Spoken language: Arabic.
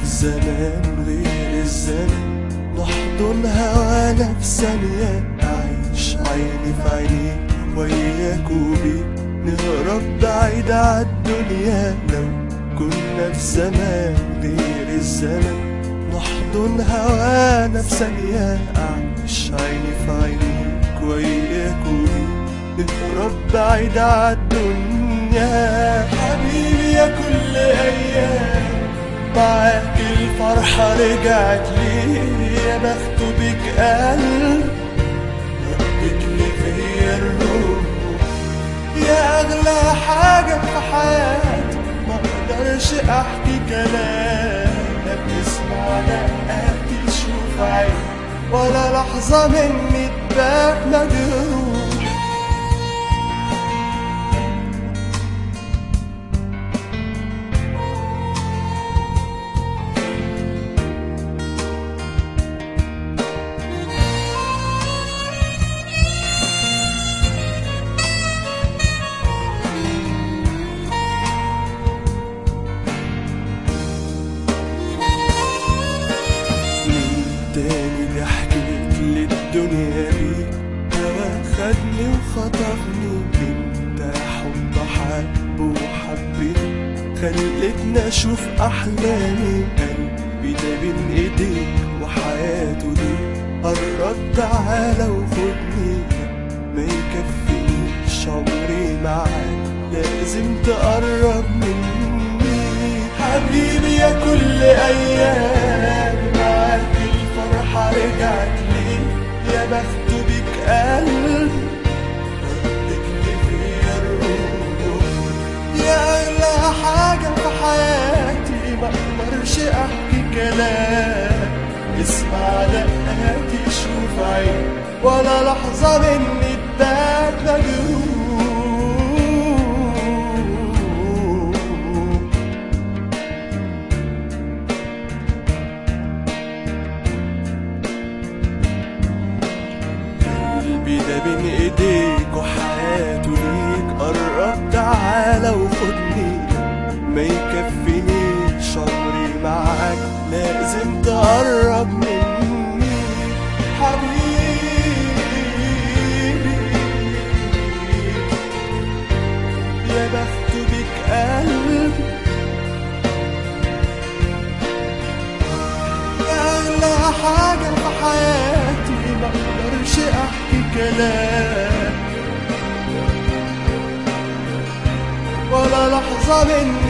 زمان غير الزمن، نحضن هوانا في ثانية، أعيش عيني في عينيك وياك وبيك، نهرب بعيد عالدنيا. لو كنا في زمان غير الزمن، نحضن هوانا في ثانية، أعيش عيني في عينيك وياك وبيك، نهرب بعيد عالدنيا. حبيبي يا كل أيام معاك الفرحة رجعت لي، يا بخت بك قلب ربك لي فيا الروح، يا أغلى حاجة في حياتي، ما اقدرش احكي كلام، لا بتسمع دقاتي تشوف عيني، ولا لحظة مني تبات مجروح. تاني اللي حكيت للدنيا بيك، هوا خدني وخطفني، انت حب حب وحبني، خلتني اشوف احلامي، قلبي ده بين ايديك وحياته ليك، قرب تعالى وخدني، ما يكفينيش عمري معاك، لازم تقرب مني. حبيبي يا كل ايام معاك الفرحة رجعت لي، يا بخت بك قلب ردك لي فيا الروح، يا أغلى حاجة في حياتي، ما اقدرش احكي كلام، اسمع دقاتي شوف عيني، ولا لحظة مني تبات مجروح. قلبي ده بين ايديك وحياته ليك، قرب تعالى وخدني، ما يكفينيش عمري معاك، لازم تقرب مني. حبيبي يا بخت بك قلب، يا أغلى حاجة في حياتي، ما اقدرش احكي كلام، ولا لحظة مني